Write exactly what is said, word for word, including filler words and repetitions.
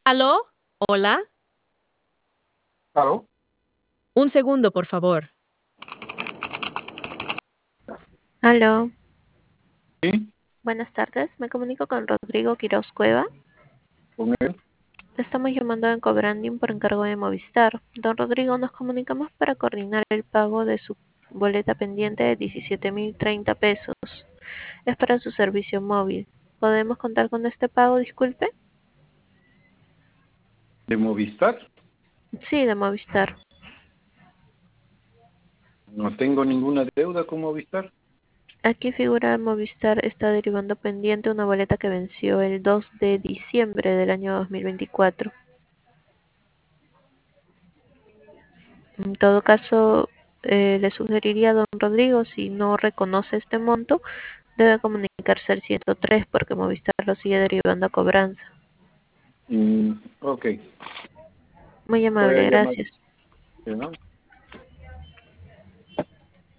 ¿Aló? ¿Hola? ¿Aló? Un segundo, por favor. Aló, Sí, buenas tardes. Me comunico con Rodrigo Quiroz Cueva. con él. Le estamos llamando en Cobranding por encargo de Movistar. Don Rodrigo, nos comunicamos para coordinar el pago de su boleta pendiente de diecisiete mil treinta pesos. Es para su servicio móvil. ¿Podemos contar con este pago, disculpe? ¿De Movistar? Sí, de Movistar. No tengo ninguna deuda con Movistar. Aquí figura Movistar está derivando pendiente una boleta que venció el dos de diciembre del año dos mil veinticuatro. En todo caso, eh, le sugeriría a don Rodrigo, si no reconoce este monto, debe comunicarse al ciento tres porque Movistar lo sigue derivando a cobranza. Mm, ok, Muy voy a amable, llamar. gracias. ¿Sí, no?